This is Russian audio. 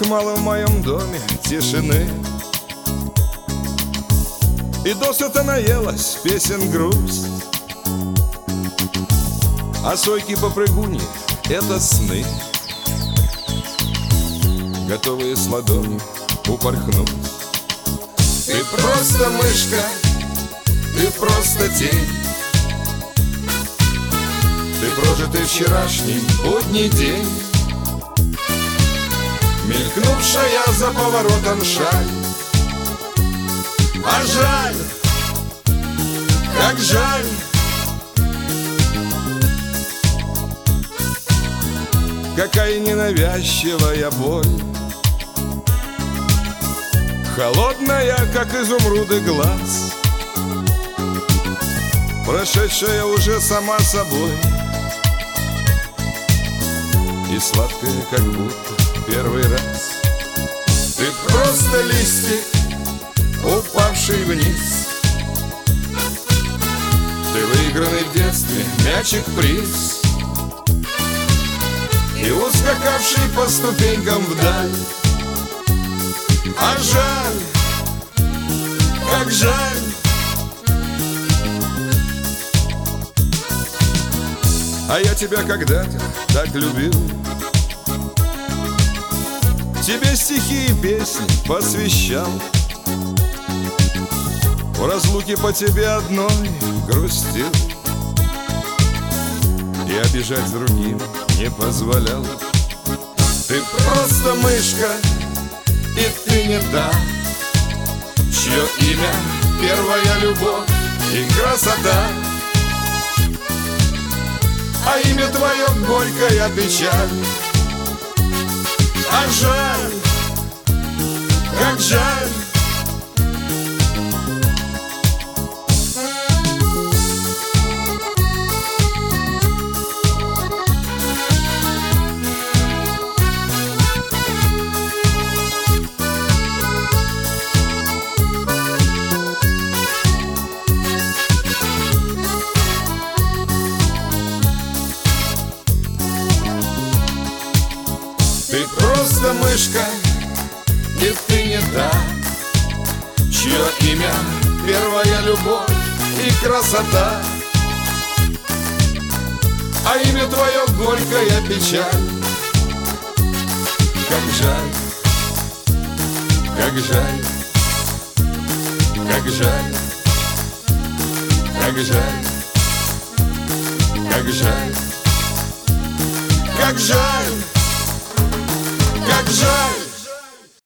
Как мало в моем доме тишины, и досыта наелась песен грусть. А сойки-попрыгуни — это сны, готовые с ладони упорхнуть. Ты просто мышка, ты просто тень, ты прожитый вчерашний будний день, мелькнувшая за поворотом шаль. А жаль, как жаль, какая ненавязчивая боль, холодная, как изумруды, глаз, прошедшая уже сама собой, и сладкая, как будто первый раз. Ты просто листик, упавший вниз, ты выигранный в детстве мячик-приз, и ускакавший по ступенькам вдаль. А жаль, как жаль, а я тебя когда-то так любил, тебе стихи и песни посвящал, в разлуке по тебе одной грустил, и обижать другим не позволял. Ты просто мышка, и ты не та, чье имя первая любовь и красота, а имя твое горькая печаль. А жаль, как жаль, ты просто мышка, и ты не та, чье имя первая любовь и красота, а имя твое горькая печаль. Как жаль, как жаль, как жаль, как жаль, как жаль, как жаль, как жаль.